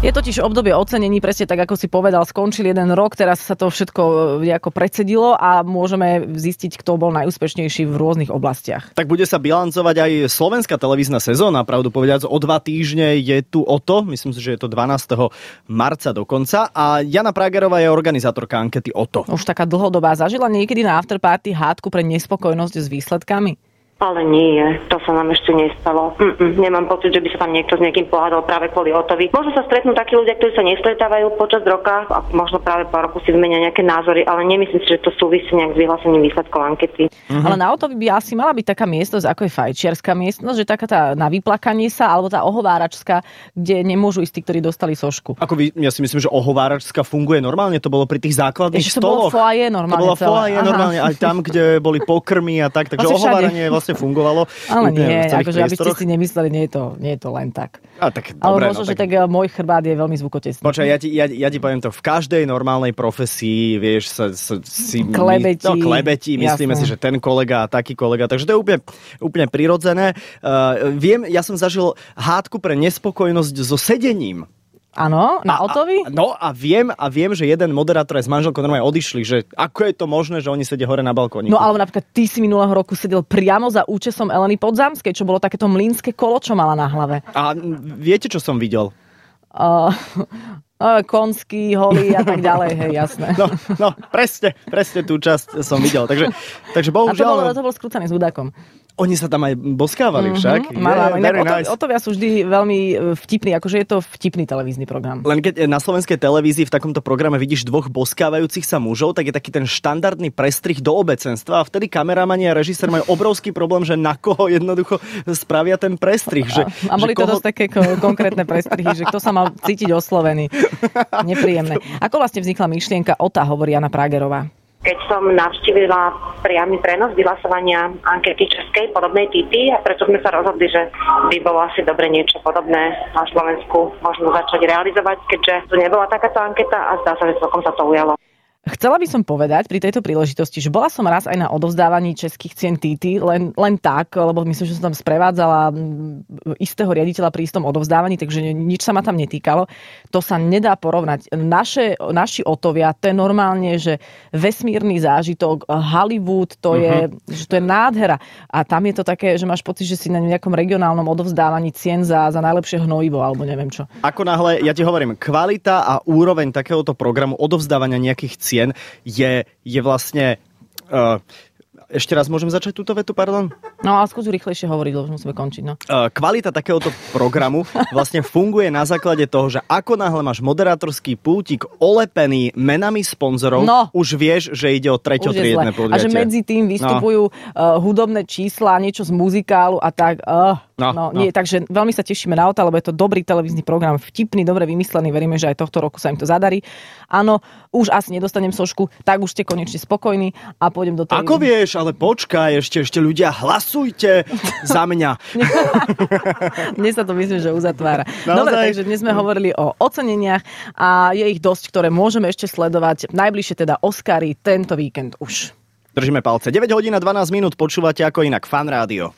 Je totiž obdobie ocenení, presne tak, ako si povedal, skončil jeden rok, teraz sa to všetko nejako precedilo a môžeme zistiť, kto bol najúspešnejší v rôznych oblastiach. Tak bude sa bilancovať aj slovenská televízna sezóna, pravdu povedať, o 2 týždne je tu o to, myslím si, že je to 12. marca dokonca a Jana Pragerová je organizátorka ankety o to. Už taká dlhodobá. Zažila niekedy na afterparty hádku pre nespokojnosť s výsledkami? Ale nie, to sa nám ešte nestalo. Nemám pocit, že by sa tam niekto s niekým pohádal práve kvôli Otovi. Možno sa stretnú takí ľudia, ktorí sa nestretávajú počas roka a možno práve po roku si zmenia nejaké názory, ale nemyslím si, že to súvisí nejak s vyhlásením výsledkov ankety. Ale na Otovi by asi mala byť taká miestnosť, ako je fajčiarska miestnosť, že taká tá na vyplakanie sa, alebo tá ohováračská, kde nemôžu ísť tí, ktorí dostali sošku. Ja si myslím, že ohováračská funguje normálne, to bolo pri tých základných stoloch. To bolo foaje normálne. To bolo foaje normálne, aj tam, kde boli pokrmy a tak, takže ohováranie fungovalo. Ale nie, akože aby ste si nemysleli, nie je to len tak. A tak dobre, ale možno, že tak môj chrbát je veľmi zvukotesný. Počkaj, ja ti poviem to, v každej normálnej profesii, vieš, si klebetí, myslíme si, že ten kolega a taký kolega, takže to je úplne prirodzené. Ja som zažil hádku pre nespokojnosť so sedením. Áno, na Otovi? A viem, že jeden moderátor aj s manželkou normálne odišli, že ako je to možné, že oni sedia hore na balkóniku. No ale napríklad ty si minulého roku sedel priamo za účesom Eleny Podzámskej, čo bolo takéto mlynské kolo, čo mala na hlave. A viete, čo som videl? Konský, holý a tak ďalej, hej, jasné. No, presne tú časť som videl. Takže bohužiaľ... A to bol skrúcaný s hudákom. Oni sa tam aj boskávali však. Otovia sú vždy veľmi vtipní, akože je to vtipný televízny program. Len keď na slovenskej televízii v takomto programe vidíš 2 boskávajúcich sa mužov, tak je taký ten štandardný prestrih do obecenstva a vtedy kameramani a režisér majú obrovský problém, že na koho jednoducho spravia ten prestrih. A boli to dosť také konkrétne prestrihy, že kto sa mal cítiť oslovený. Nepríjemné. Ako vlastne vznikla myšlienka OTA, hovorí Jana Pragerová? Keď som navštívila priamy prenos vyhlasovania ankety českej podobnej typy a preto sme sa rozhodli, že by bolo asi dobre niečo podobné na Slovensku možno začať realizovať, keďže tu nebola takáto anketa a zdá sa, že celkom sa to ujalo. Chcela by som povedať pri tejto príležitosti, že bola som raz aj na odovzdávaní českých cien TT, len tak, lebo myslím, že som tam sprevádzala istého riaditeľa pri istom odovzdávaní, takže nič sa ma tam netýkalo. To sa nedá porovnať. Naši Otovia, to je normálne, že vesmírny zážitok, Hollywood, to je nádhera. A tam je to také, že máš pocit, že si na nejakom regionálnom odovzdávaní cien za najlepšie hnojivo, alebo neviem čo. Ako náhle, ja ti hovorím, kvalita a úroveň takéhoto programu odovzdávania nejakých cien je vlastne... Ešte raz môžem začať túto vetu, pardon? No ale skús rýchlejšie hovoriť, lebo musíme končiť. No. Kvalita takéhoto programu vlastne funguje na základe toho, že ako náhle máš moderátorský pultík olepený menami sponzorov, už vieš, že ide o treťotriedne podujatie. A že medzi tým vystupujú hudobné čísla, niečo z muzikálu a tak... Nie, takže veľmi sa tešíme na OTA, lebo je to dobrý televízny program, vtipný, dobre vymyslený, veríme, že aj tohto roku sa im to zadarí. Áno, už asi nedostanem sošku, tak už ste konečne spokojní a pôjdem do televízie. Ako vieš, ale počkaj, ešte ľudia, hlasujte za mňa. Dnes sa to myslím, že uzatvára. Dobre, takže dnes sme hovorili o oceneniach a je ich dosť, ktoré môžeme ešte sledovať. Najbližšie teda Oscary tento víkend už. Držíme palce. 9 hodín a 12 minút, počúvate ako inak Fan Rádio.